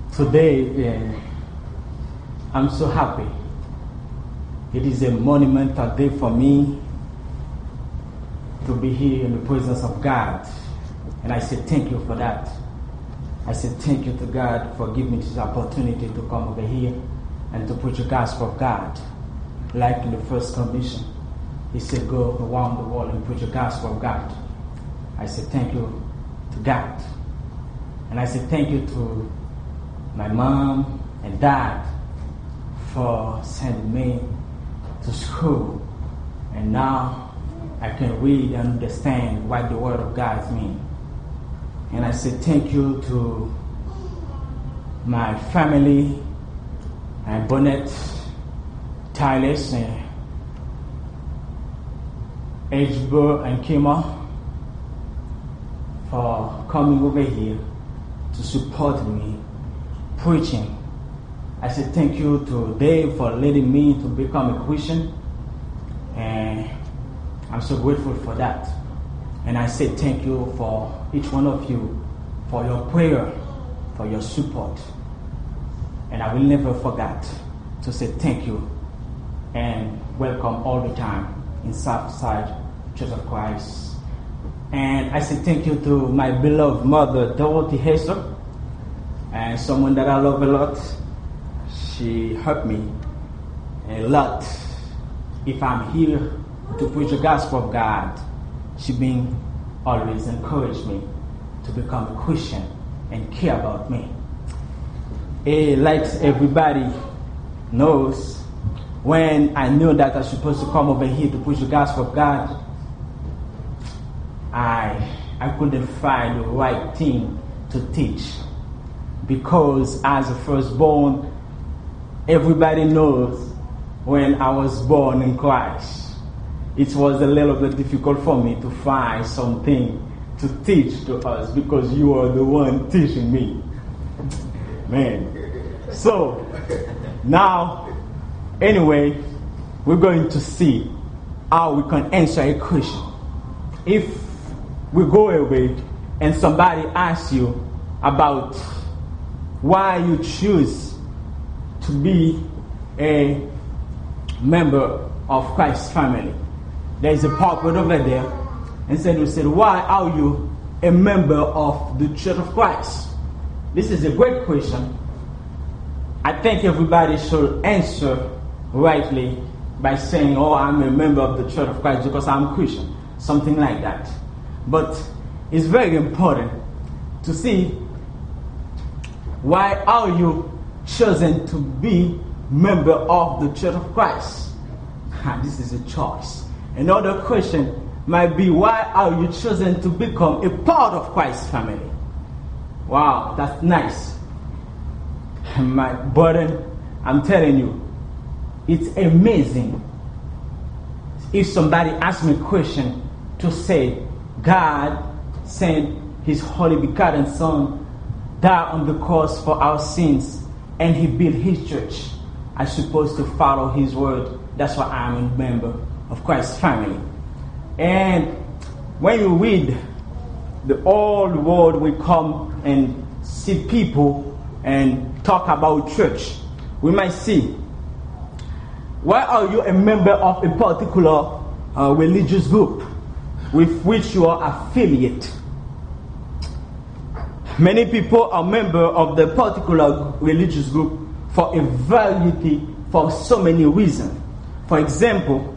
Today, I'm so happy. It is a monumental day for me to be here in the presence of God. And I say thank you for that. I say thank you to God for giving me this opportunity to come over here and to preach the gospel of God. Like in the first commission, he said, go around the world and preach the gospel of God. I say thank you to God. And I say thank you to my mom and dad for sending me to school. And now I can read and understand what the word of God means. And I say thank you to my family, and Bonnet, Tyler, Edgeburg, and Kima for coming over here to support me preaching. I say thank you to Dave for letting me to become a Christian, and I'm so grateful for that. And I say thank you for each one of you for your prayer, for your support. And I will never forget to say thank you and welcome all the time in Southside Church of Christ. And I say thank you to my beloved mother, Dorothy Hester, and someone that I love a lot. She helped me a lot. If I'm here to preach the gospel of God, she been always encouraged me to become a Christian and care about me. Like everybody knows, when I knew that I was supposed to come over here to preach the gospel of God, I couldn't find the right thing to teach. Because as a firstborn, everybody knows when I was born in Christ, it was a little bit difficult for me to find something to teach to us because you are the one teaching me. Man. So, now, anyway, we're going to see how we can answer a question. If we go away and somebody asks you about why you choose to be a member of Christ's family, there is a pulpit over there, and we said, why are you a member of the Church of Christ? This is a great question. I think everybody should answer rightly by saying, oh, I'm a member of the Church of Christ because I'm Christian, something like that. But it's very important to see why are you chosen to be member of the Church of Christ. This is a choice. Another question might be, why are you chosen to become a part of Christ's family? Wow, that's nice. My burden, I'm telling you, it's amazing if somebody asks me a question to say, God sent his holy begotten Son, died on the cross for our sins, and he built his church. I'm supposed to follow his word. That's why I'm a member of Christ's family. And when you read the old world, we come and see people and talk about church. We might see, why are you a member of a particular religious group with which you are affiliate? Many people are members of the particular religious group for a variety, for so many reasons. For example,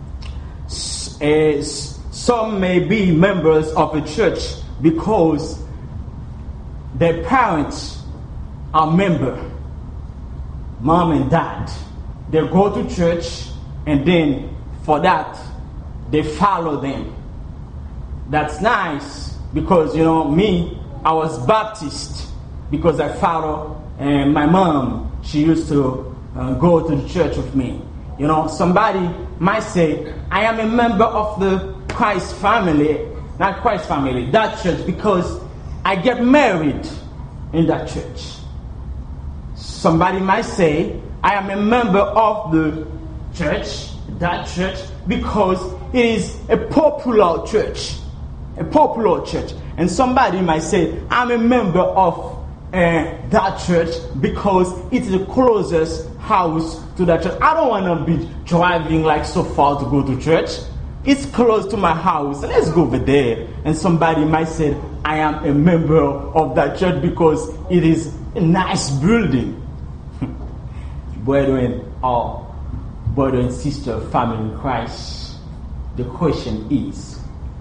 some may be members of a church because their parents are members, mom and dad. They go to church and then for that they follow them. That's nice because, me, I was Baptist because I follow my mom. She used to go to the church with me. Somebody might say, I am a member of the Christ family, not Christ family, that church, because I get married in that church. Somebody might say, I am a member of the church, that church, because it is a popular church. And somebody might say, I'm a member of that church because it's the closest house to that church. I don't want to be driving like so far to go to church. It's close to my house. Let's go over there. And somebody might say, I am a member of that church because it is a nice building. Brethren, or brother and sister, family in Christ, the question is,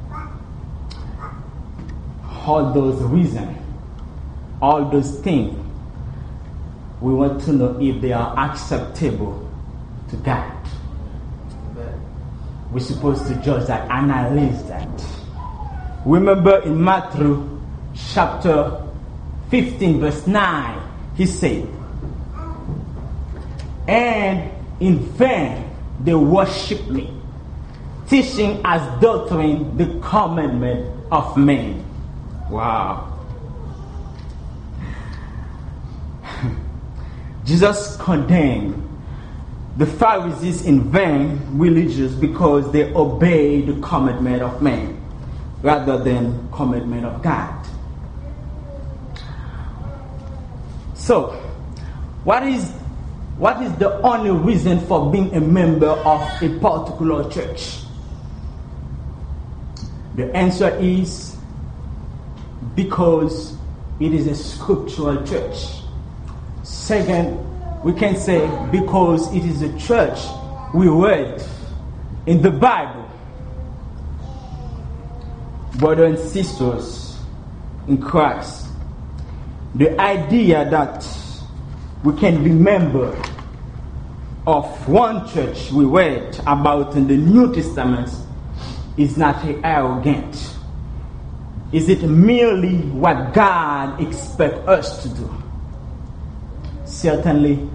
all those reasons, all those things, we want to know if they are acceptable to God. We're supposed to judge that, analyze that. Remember in Matthew chapter 15 verse 9, he said, and in vain they worship me, teaching as doctrine the commandment of men. Wow. Jesus condemned the Pharisees in vain religious because they obey the commandment of man rather than commandment of God. So, what is the only reason for being a member of a particular church? The answer is because it is a scriptural church. Second, we can say because it is a church we read in the Bible. Brothers and sisters in Christ, the idea that we can be member of one church we read about in the New Testament is not arrogant. Is it merely what God expects us to do? Certainly,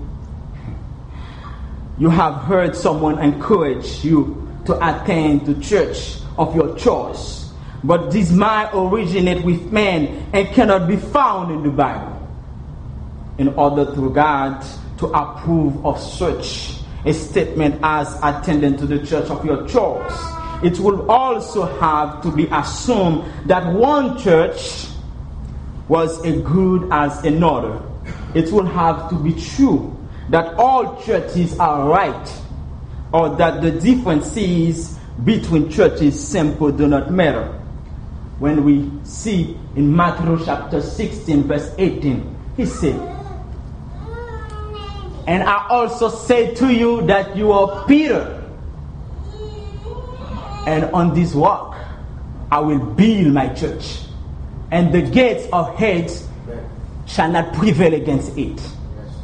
you have heard someone encourage you to attend the church of your choice, but this might originate with men and cannot be found in the Bible. In order for God to approve of such a statement as attending to the church of your choice, it will also have to be assumed that one church was as good as another. It will have to be true that all churches are right, or that the differences between churches simply do not matter. When we see in Matthew chapter 16 verse 18, he said, and I also say to you that you are Peter, and on this rock I will build my church, and the gates of Hades shall not prevail against it. Yes.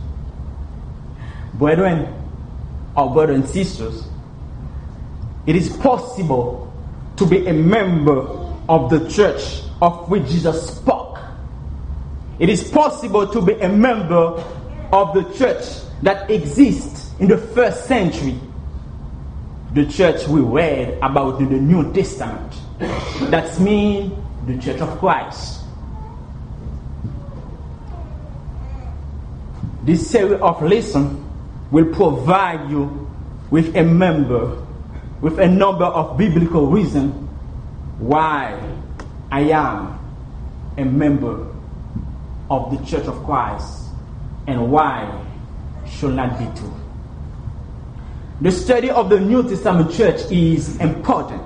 Brethren, or brothers and sisters, it is possible to be a member of the church of which Jesus spoke. It is possible to be a member of the church that exists in the first century. The church we read about in the New Testament. That's mean the Church of Christ. This series of lessons will provide you with a number of biblical reasons why I am a member of the Church of Christ and why should not be too. The study of the New Testament church is important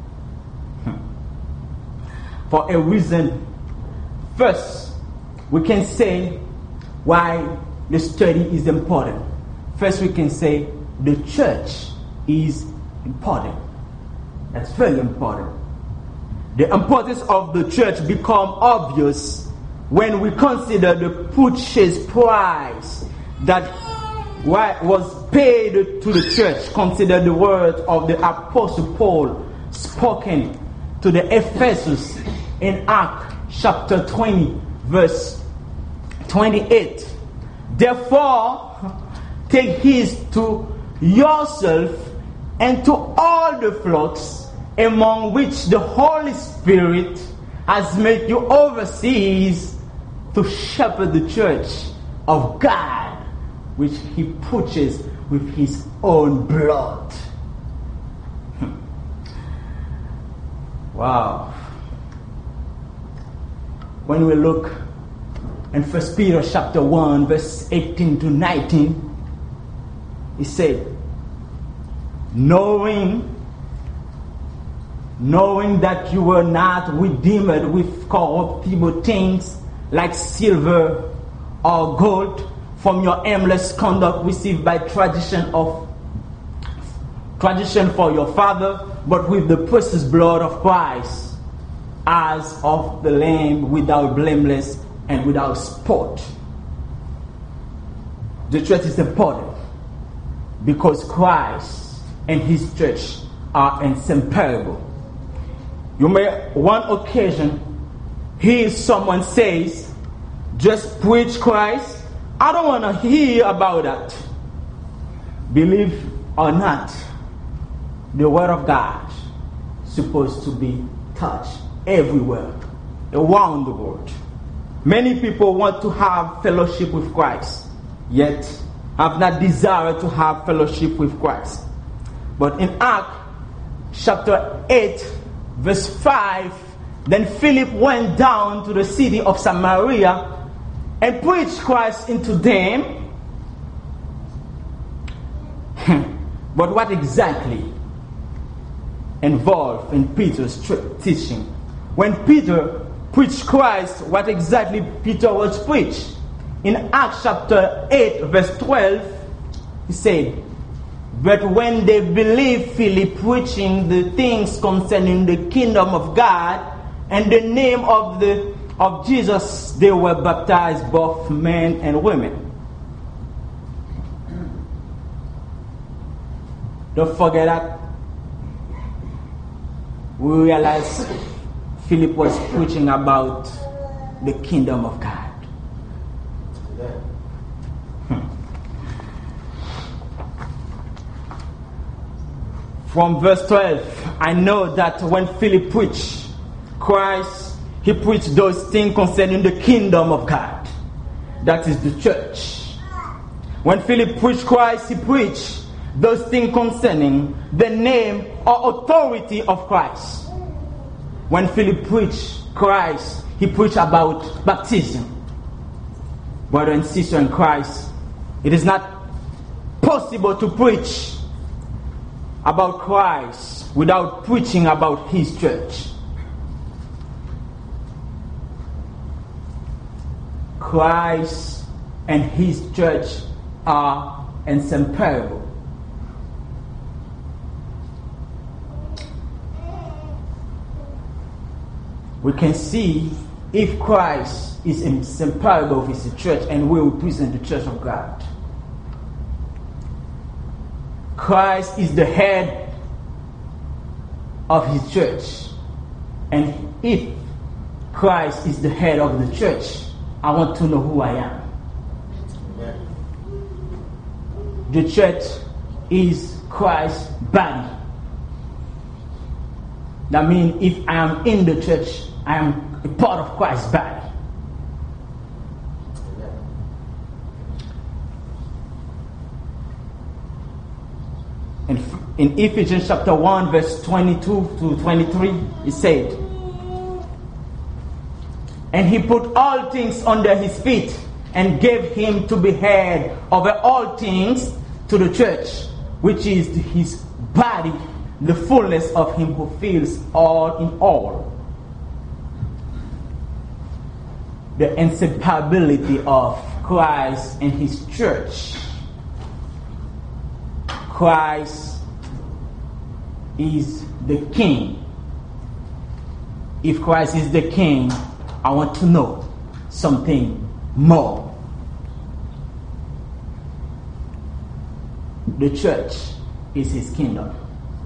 for a reason. First, we can say why the study is important. First, we can say the church is important. That's very important. The importance of the church becomes obvious when we consider the purchase price that was paid to the church. Consider the words of the Apostle Paul spoken to the Ephesians in Acts chapter 20 verse 28. Therefore, take heed to yourself and to all the flocks among which the Holy Spirit has made you overseers to shepherd the church of God, which he purchased with his own blood. Wow. When we look in 1 Peter chapter 1, verse 18 to 19, he said, knowing that you were not redeemed with corruptible things like silver or gold from your aimless conduct received by tradition for your father, but with the precious blood of Christ, as of the Lamb, without blameless and without spot. The church is important because Christ and his church are inseparable. You may, one occasion, hear someone says, just preach Christ. I don't want to hear about that. Believe or not, the word of God is supposed to be touched everywhere, around the world. Many people want to have fellowship with Christ, yet have not desired to have fellowship with Christ. But in Acts chapter 8, verse 5, then Philip went down to the city of Samaria and preached Christ into them. But what exactly involved in Peter's teaching? When Peter preached Christ, what exactly Peter was preached? In Acts chapter 8, verse 12, he said, but when they believed Philip preaching the things concerning the kingdom of God and the name of Jesus, they were baptized, both men and women. Don't forget that we realize Philip was preaching about the kingdom of God. From verse 12, I know that when Philip preached Christ, he preached those things concerning the kingdom of God. That is the church. When Philip preached Christ, he preached those things concerning the name or authority of Christ. When Philip preached Christ, he preached about baptism. Brother and sister in Christ, it is not possible to preach about Christ without preaching about his church. Christ and his church are inseparable. We can see if Christ is inseparable with his church and we represent the church of God. Christ is the head of his church. And if Christ is the head of the church, I want to know who I am. Amen. The church is Christ's body. That means if I am in the church, I am a part of Christ's body. In Ephesians chapter 1, verse 22 to 23, it said, and he put all things under his feet and gave him to be head over all things to the church, which is his body, the fullness of him who fills all in all. The inseparability of Christ and his church. Christ is the king. If Christ is the king, I want to know something more. The church is his kingdom.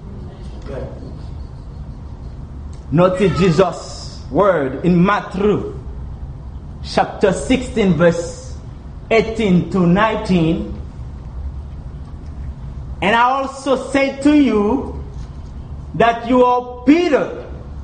Notice Jesus' word in Matthew chapter 16, verse 18 to 19. And I also say to you that you are Peter,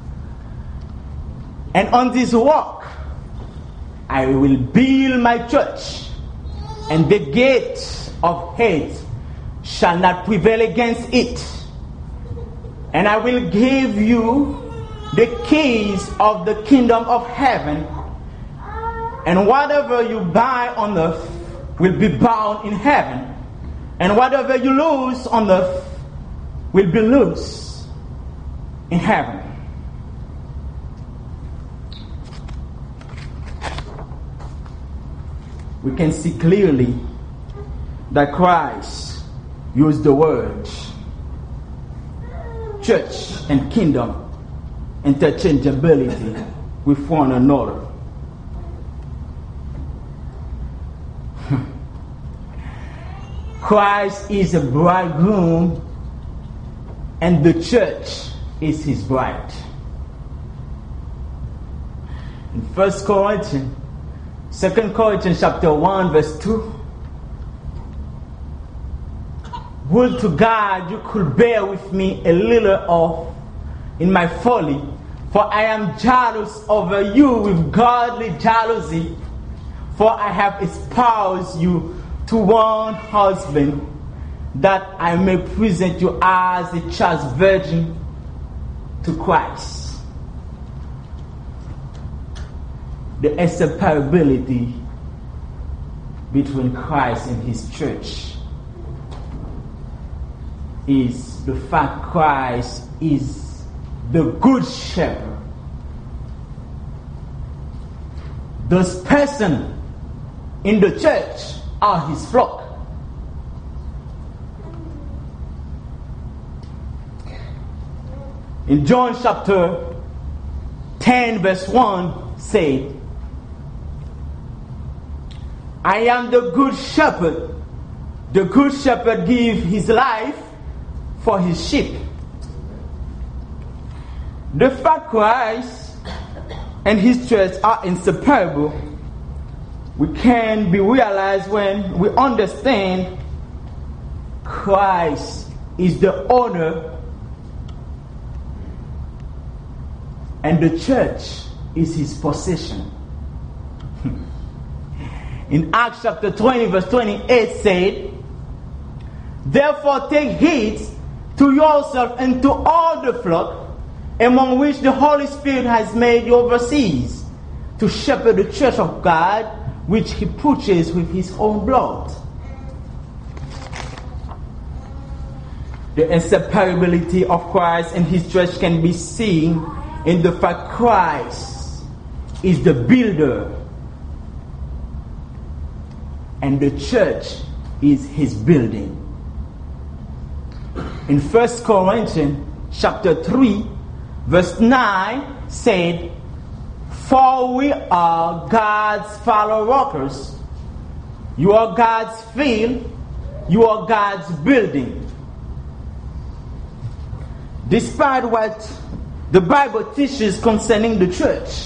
and on this rock I will build my church, and the gate of hate shall not prevail against it. And I will give you the keys of the kingdom of heaven. And whatever you bind on earth will be bound in heaven. And whatever you loose on earth will be loose in heaven. We can see clearly that Christ used the word church and kingdom interchangeability with one another. Christ is a bridegroom and the church is his bride. In 1 Corinthians, 2 Corinthians chapter 1 verse 2, would to God you could bear with me a little of in my folly, for I am jealous over you with godly jealousy, for I have espoused you to one husband, that I may present you as a chaste virgin to Christ. The inseparability between Christ and his church is the fact Christ is the good shepherd. Those persons in the church are his flock. In John chapter 10 verse 1 said, I am the good shepherd. The good shepherd gives his life for his sheep. The fact Christ and his church are inseparable, we can be realized when we understand Christ is the owner and the church is his possession. In Acts chapter 20 verse 28 said, therefore take heed to yourself and to all the flock among which the Holy Spirit has made you overseers, to shepherd the church of God, which he purchased with his own blood. The inseparability of Christ and his church can be seen in the fact Christ is the builder and the church is his building. In 1 Corinthians chapter 3 verse 9 said, for we are God's fellow workers. You are God's field. You are God's building. Despite what the Bible teaches concerning the church,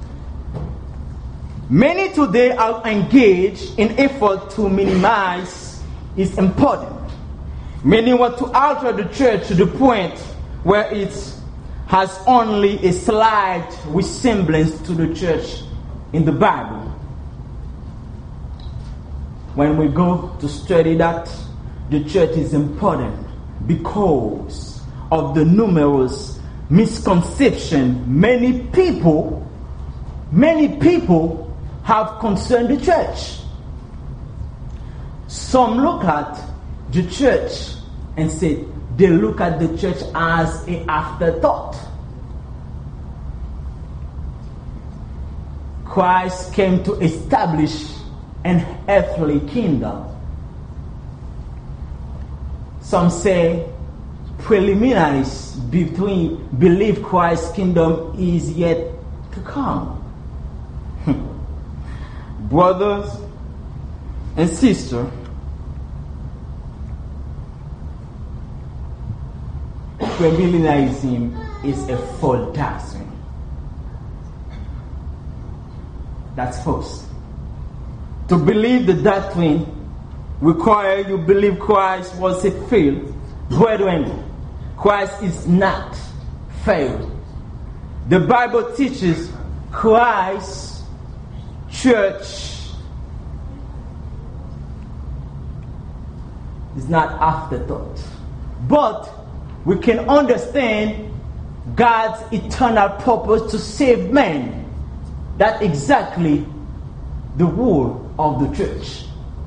many today are engaged in effort to minimize its importance. Many want to alter the church to the point where it has only a slight resemblance to the church in the Bible. When we go to study that, the church is important because of the numerous misconceptions many people have concerning the church. Some look at the church and say they look at the church as an afterthought. Christ came to establish an earthly kingdom. Some say preliminaries between believe Christ's kingdom is yet to come. Brothers and sisters, premillennialism is a false doctrine. That's false. To believe the doctrine requires you believe Christ was a failed. Brethren, Christ is not failed. The Bible teaches Christ, church, is not afterthought. But we can understand God's eternal purpose to save man. That's exactly the whole of the church.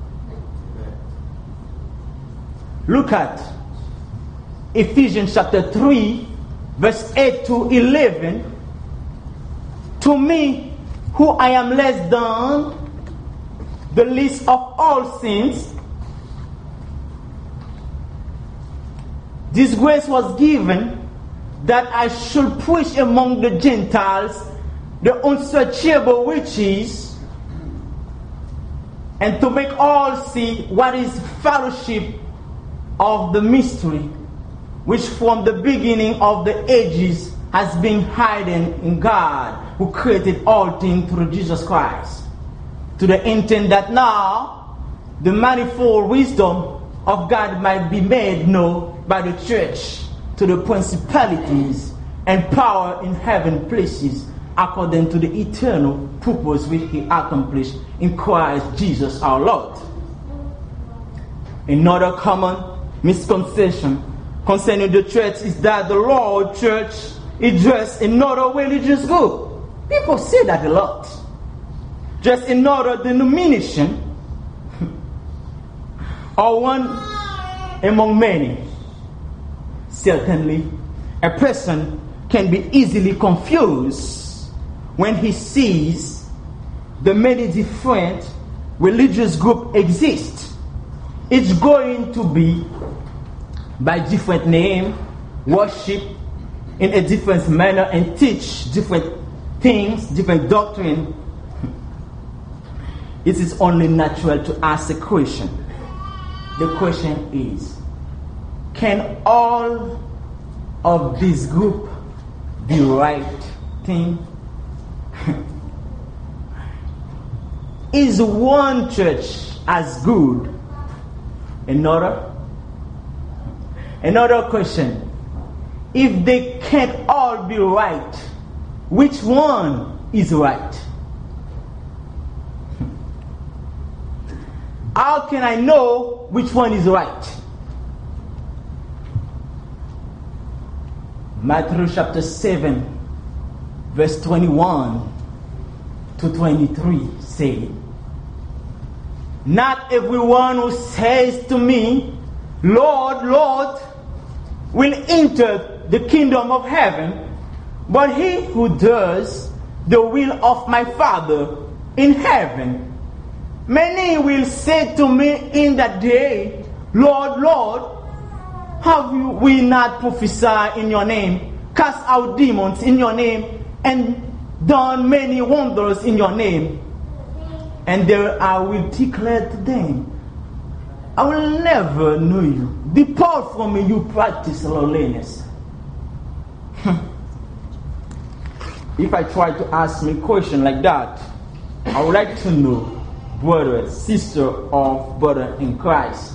Look at Ephesians chapter 3, verse 8 to 11. To me, who I am less than the least of all saints, this grace was given that I should preach among the Gentiles the unsearchable riches, and to make all see what is fellowship of the mystery, which from the beginning of the ages has been hidden in God, who created all things through Jesus Christ, to the intent that now the manifold wisdom of God might be made known by the church to the principalities and power in heaven places, according to the eternal purpose which He accomplished in Christ Jesus our Lord. Another common misconception concerning the church is that the Lord Church is just another religious group. People say that a lot. Just another denomination or one among many. Certainly, a person can be easily confused when he sees the many different religious groups exist. It's going to be by different name, worship in a different manner, and teach different things, different doctrine. It is only natural to ask a question. The question is, can all of this group be right thing? Is one church as good another? Another question. If they can't all be right, which one is right? How can I know which one is right? Matthew chapter 7, verse 21 to 23 say, not everyone who says to me, Lord, Lord, will enter the kingdom of heaven, but he who does the will of my Father in heaven. Many will say to me in that day, Lord, Lord, have we not prophesied in your name, cast out demons in your name, and done many wonders in your name? And there I will declare to them, I will never know you. Depart from me, you practice lawlessness. If I try to ask me a question like that, I would like to know, brother, sister, or brother in Christ,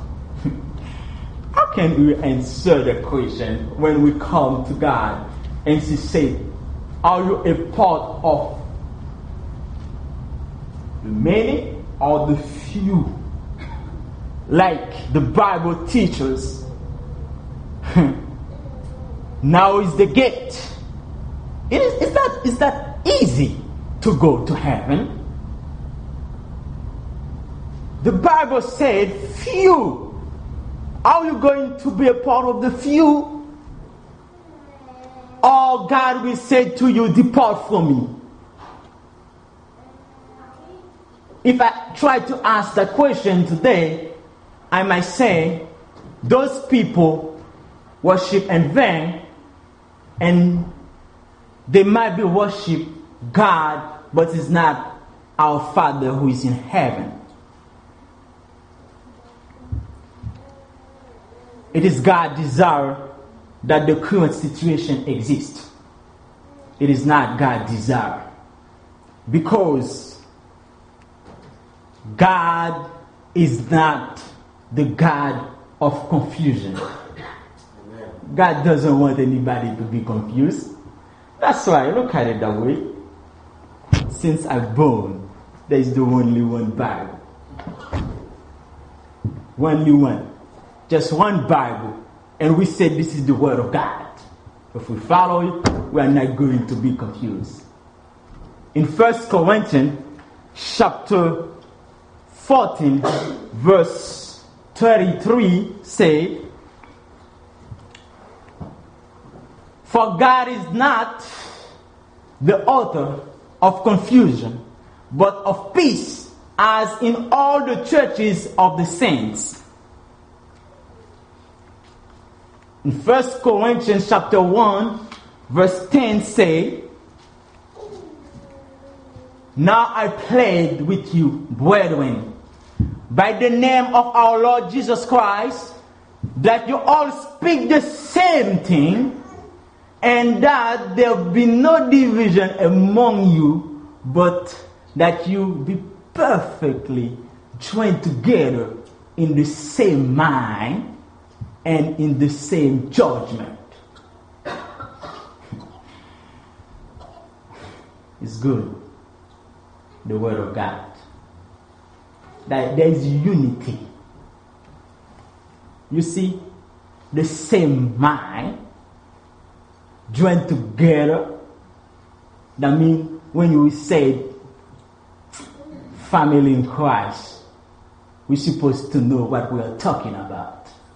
how can we answer the question when we come to God and He say, are you a part of the many or the few? Like the Bible teaches, now is the gate. It's not easy to go to heaven. The Bible said few. Are you going to be a part of the few? Or God will say to you, depart from me? If I try to ask that question today, I might say, those people worship in vain, and they might be worship God, but it's not our Father who is in heaven. It is God's desire that the current situation exists. It is not God's desire. Because God is not the God of confusion. God doesn't want anybody to be confused. That's why I look at it that way. Since I'm born, there is the only one Bible. Only one. Just one Bible. And we said this is the Word of God. If we follow it, we are not going to be confused. In 1 Corinthians chapter 14, verse 33 say, "For God is not the author of confusion, but of peace, as in all the churches of the saints." In 1 Corinthians chapter 1, verse 10 say, "Now I plead with you, brethren, by the name of our Lord Jesus Christ, that you all speak the same thing, and that there be no division among you, but that you be perfectly joined together in the same mind and in the same judgment." It's good, the Word of God, that there is unity. You see, the same mind joined together. That means when you say family in Christ, we're supposed to know what we are talking about.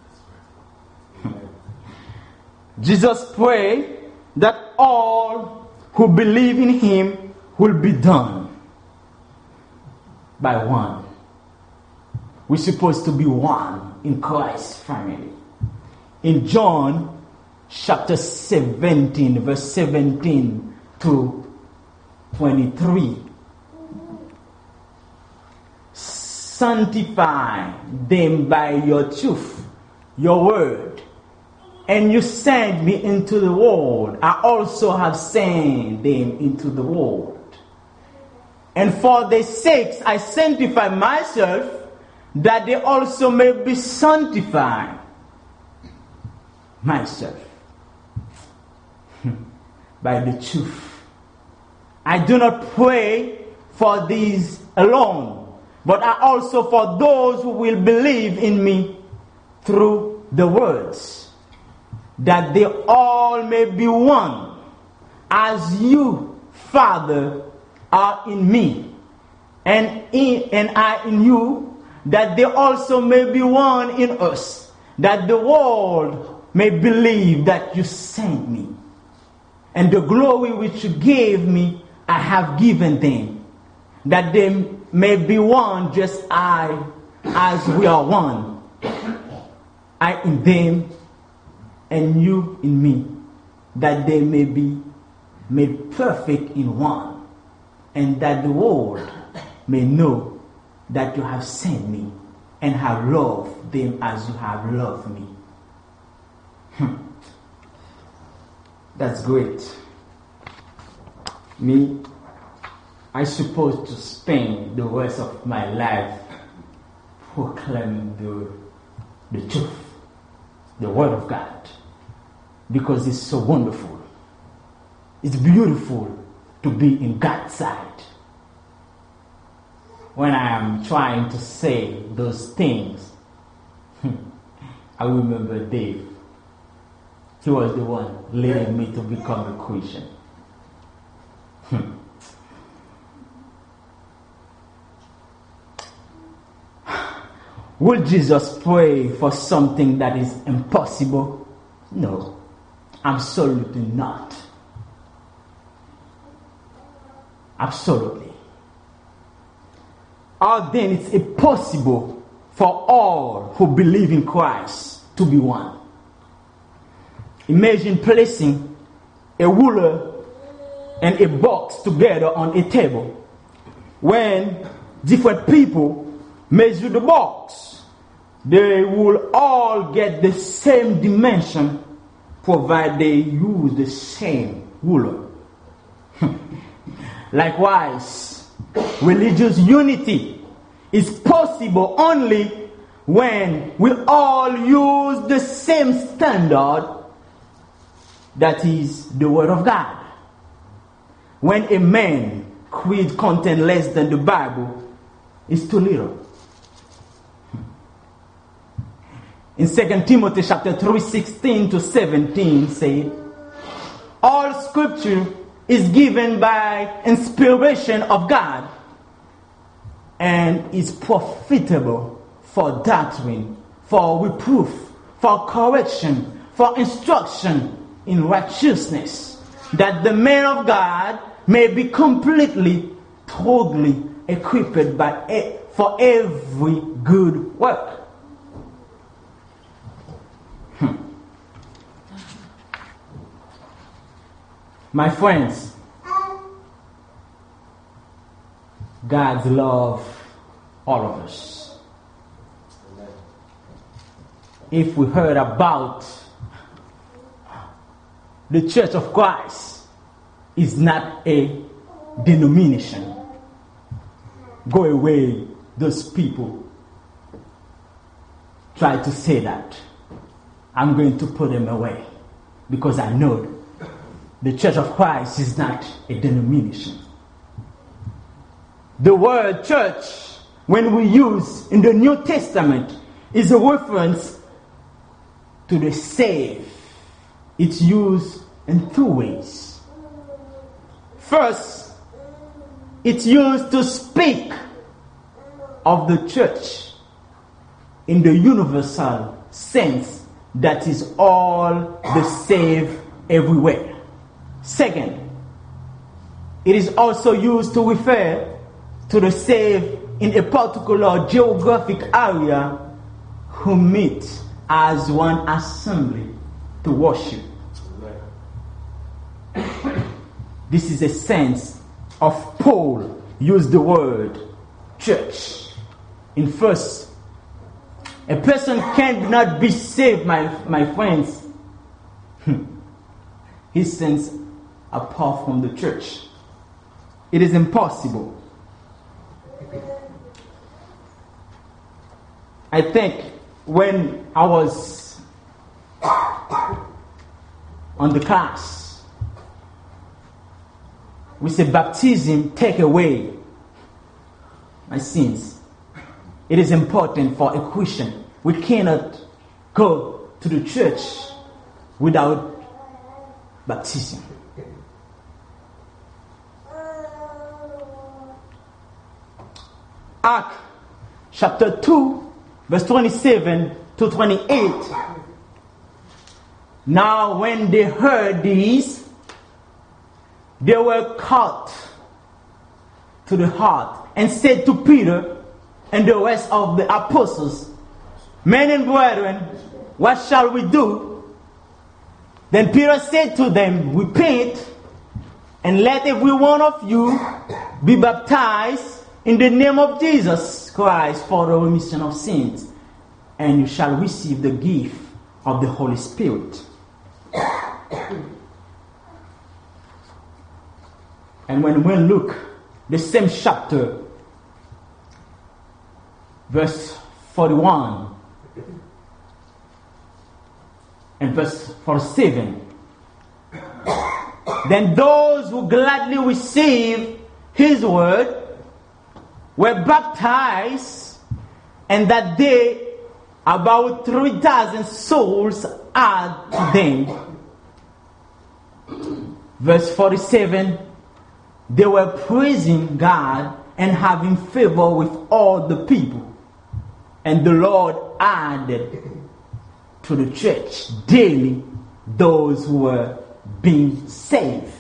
Jesus prayed that all who believe in him will be done by one. We're supposed to be one in Christ's family. In John chapter 17, verse 17 to 23. "Sanctify them by your truth, your word, and you sent me into the world. I also have sent them into the world. And for their sakes I sanctify myself, that they also may be sanctified." Myself. By the truth. I do not pray for these alone, but I also for those who will believe in me through the words, that they all may be one, as you, Father, are in me, and I in you, that they also may be one in us, that the world may believe that you sent me. And the glory which you gave me, I have given them, that they may be one just as we are one. I in them, and you in me, that they may be made perfect in one, and that the world may know that you have sent me, and have loved them as you have loved me. That's great. Me, I supposed to spend the rest of my life proclaiming the truth, the Word of God, because it's so wonderful. It's beautiful to be in God's side. When I am trying to say those things, I remember Dave. He was the one leading me to become a Christian. Will Jesus pray for something that is impossible? No, absolutely not. Absolutely. Then it's impossible for all who believe in Christ to be one. Imagine placing a ruler and a box together on a table. When different people measure the box, they will all get the same dimension, provided they use the same ruler. Likewise, religious unity is possible only when we all use the same standard, that is the Word of God. When a man creeds content less than the Bible, it's too little. In 2 Timothy chapter 3, 16 to 17 said, "All scripture is given by inspiration of God and is profitable for doctrine, for reproof, for correction, for instruction in righteousness, that the man of God may be completely, totally equipped for every good work. My friends, God loves all of us. If we heard about the Church of Christ is not a denomination, go away, those people try to say that. I'm going to put them away because I know the Church of Christ is not a denomination. The word church, when we use in the New Testament, is a reference to the saved. It's used in two ways. First, it's used to speak of the church in the universal sense, that is all the saved everywhere. Second, it is also used to refer to the saved in a particular geographic area who meet as one assembly to worship. This is a sense of Paul used the word church. In first, a person cannot be saved, my friends, he sins apart from the church. It is impossible. I think when I was on the class, we said baptism take away my sins. It is important for a Christian. We cannot go to the church without baptism. Acts chapter 2, verse 27 to 28. Now when they heard these, they were cut to the heart and said to Peter and the rest of the apostles, Men and brethren, what shall we do? Then Peter said to them, Repent, and let every one of you be baptized in the name of Jesus Christ for the remission of sins, and you shall receive the gift of the Holy Spirit. And when we look the same chapter, verse 41 and verse 47, then those who gladly received his word were baptized, and that day about 3,000 souls added to them. Verse 47, they were praising God and having favor with all the people. And the Lord added to the church daily those who were being saved.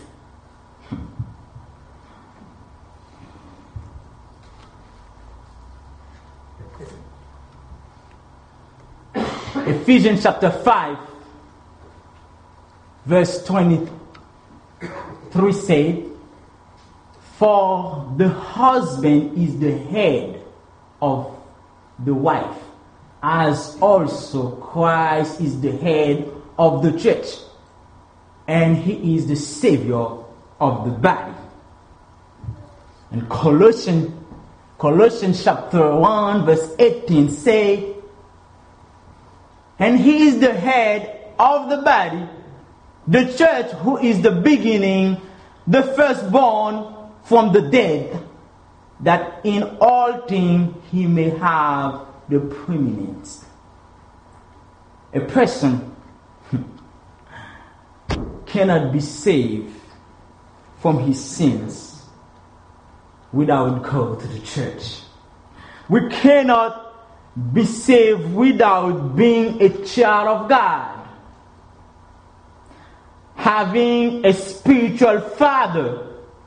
Ephesians chapter 5, verse 23 said, For the husband is the head of the wife, as also Christ is the head of the church, and he is the Savior of the body. And Colossians chapter 1, verse 18 say, And he is the head of the body, the church, who is the beginning, the firstborn from the dead, that in all things he may have the preeminence. A person cannot be saved from his sins without going to the church. we cannot be saved without being a child of God. Having a spiritual father.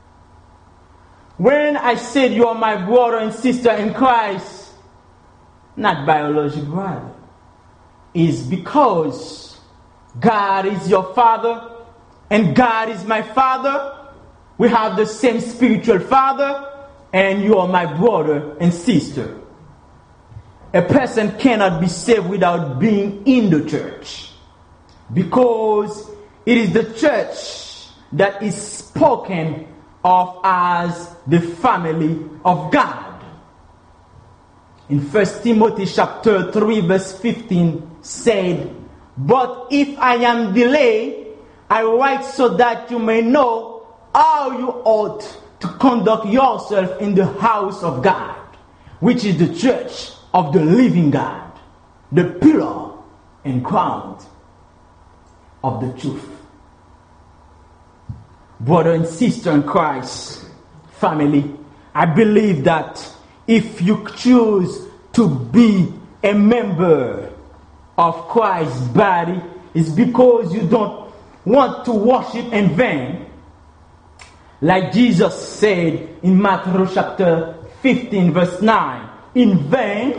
When I said you are my brother and sister in Christ, not biological brother, is because God is your father and God is my father. We have the same spiritual father, and you are my brother and sister. A person cannot be saved without being in the church, because it is the church that is spoken of as the family of God. In 1 Timothy chapter 3 verse 15 said, "But if I am delayed, I write so that you may know how you ought to conduct yourself in the house of God, which is the church of the living God, the pillar and crown of the truth." Brother and sister in Christ, family, I believe that if you choose to be a member of Christ's body, it's because you don't want to worship in vain. Like Jesus said in Matthew chapter 15 verse 9, in vain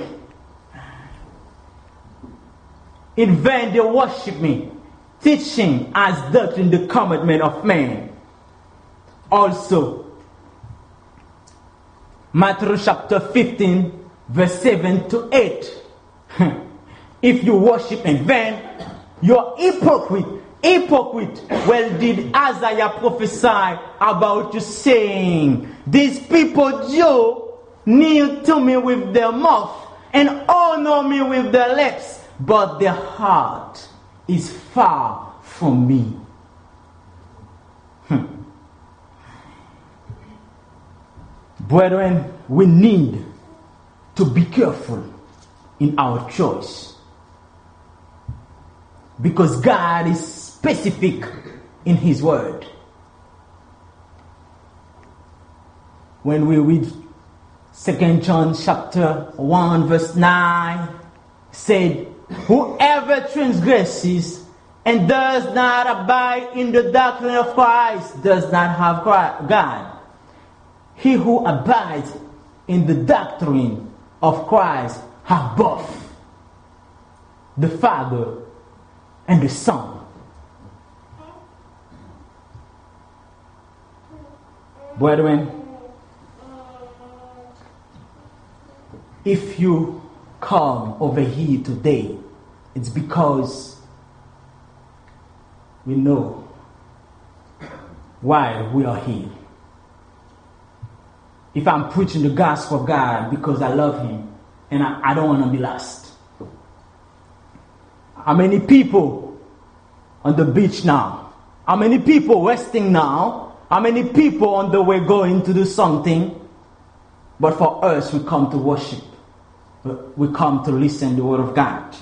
they worship me, teaching as doctrine the commandment of man. Also, Matthew chapter 15 verse 7 to 8. If you worship in vain, you're hypocrite. Well, did Isaiah prophesy about you, saying, "These people do kneel to me with their mouth and honor me with their lips, but their heart is far from me." Brethren, we need to be careful in our choice, because God is specific in His word. When we read 2 John chapter 1 verse 9, said, "Whoever transgresses and does not abide in the doctrine of Christ does not have God. He who abides in the doctrine of Christ has both the Father and the Son." Brethren, if you come over here today, it's because we know why we are here. If I'm preaching the gospel of God because I love Him and I don't want to be lost. How many people on the beach now? How many people resting now? How many people on the way going to do something? But for us, we come to worship. We come to listen to the word of God.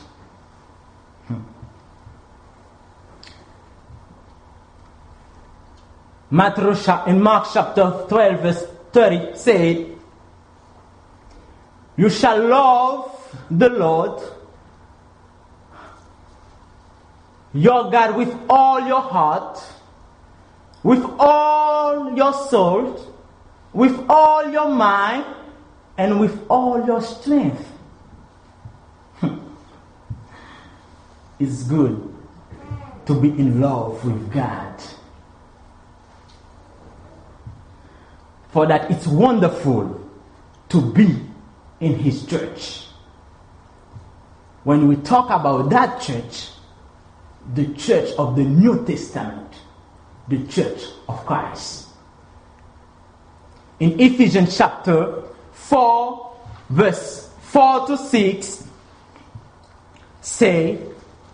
In Mark chapter 12 verse 30 said, "You shall love the Lord your God with all your heart, with all your soul, with all your mind, and with all your strength." It's good to be in love with God. For that it's wonderful to be in His church. When we talk about that church, the church of the New Testament, the church of Christ. In Ephesians chapter 4 verse 4 to 6 say,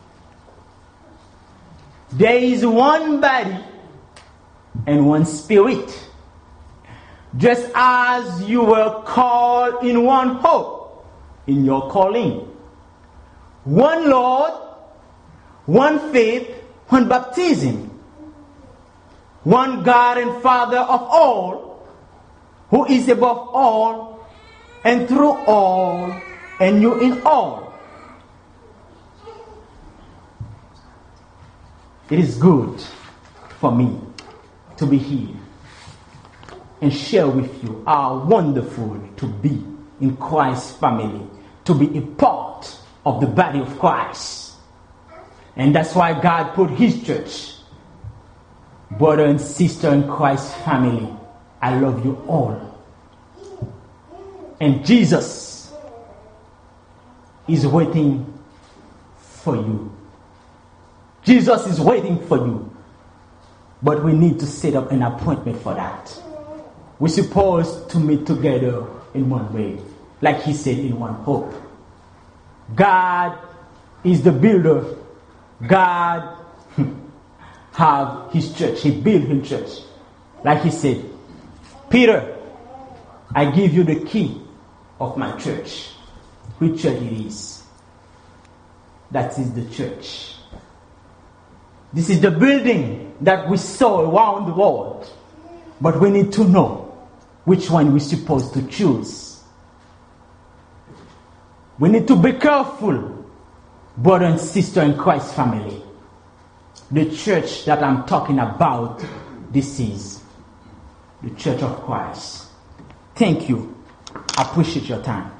"There is one body and one spirit, just as you were called in one hope in your calling. One Lord, one faith, one baptism. One God and Father of all, who is above all and through all, and you in all. It is good for me to be here and share with you how wonderful to be in Christ's family, to be a part of the body of Christ. And that's why God put His church. Brother and sister in Christ's family, I love you all. And Jesus is waiting for you. Jesus is waiting for you. But we need to set up an appointment for that. We're supposed to meet together in one way, like He said, in one hope. God is the builder. God have His church. He built His church. Like He said, Peter, I give you the key of my church. Which church it is? That is the church. This is the building that we saw around the world. But we need to know which one we're supposed to choose. We need to be careful, brother and sister in Christ's family. The church that I'm talking about, this is the Church of Christ. Thank you. I appreciate your time.